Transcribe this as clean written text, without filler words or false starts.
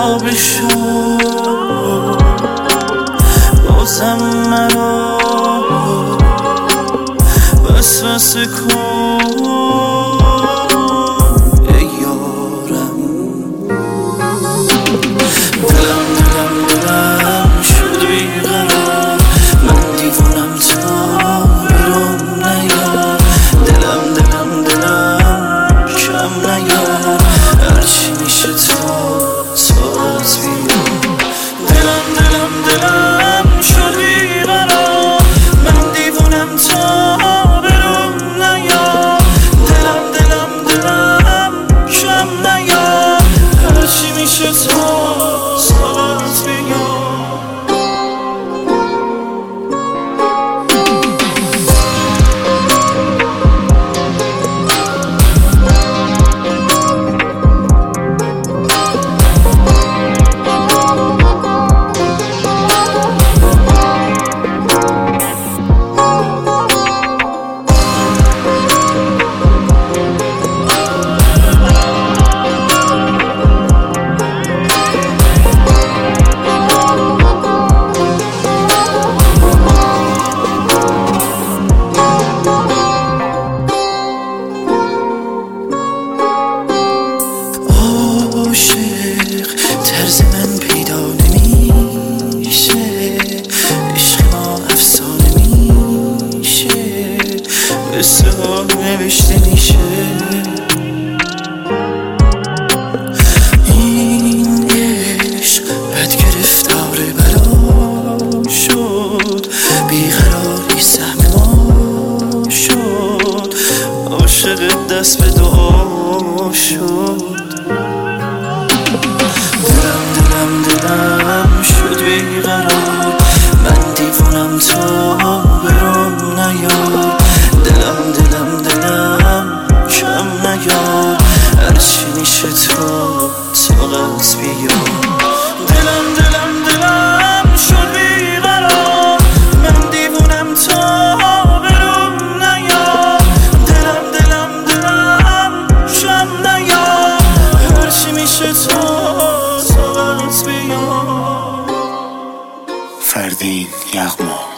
آب شو بازم مرا وسوسه کن ای یارم. دلم شد بیقرار، من دیوونم تا برام نیار. دلم کم نیار، هرچی میشه تا ساعت بیار. دلم شد بیقرار، من دیوونم تا برام نیار. دلم کم نیار، هرچی میشه تا ساعت بیار. طرز من پیدا نمیشه، عشق ما افسانه میشه، قصه ها نوشته میشه. این عشق بد گرفتار بلا شد، بیقراری سهم ما شد، عاشق دست به دعا شد. دلم شد بیقرار، من دیوونم تا برام نیار. دلم کم نیار، هرچی میشه تا طاقت بیار. دلم شد بیقرار، من دیوونم تا برام نیار. دلم کم نیار، هرچی میشه تا فردین یغما.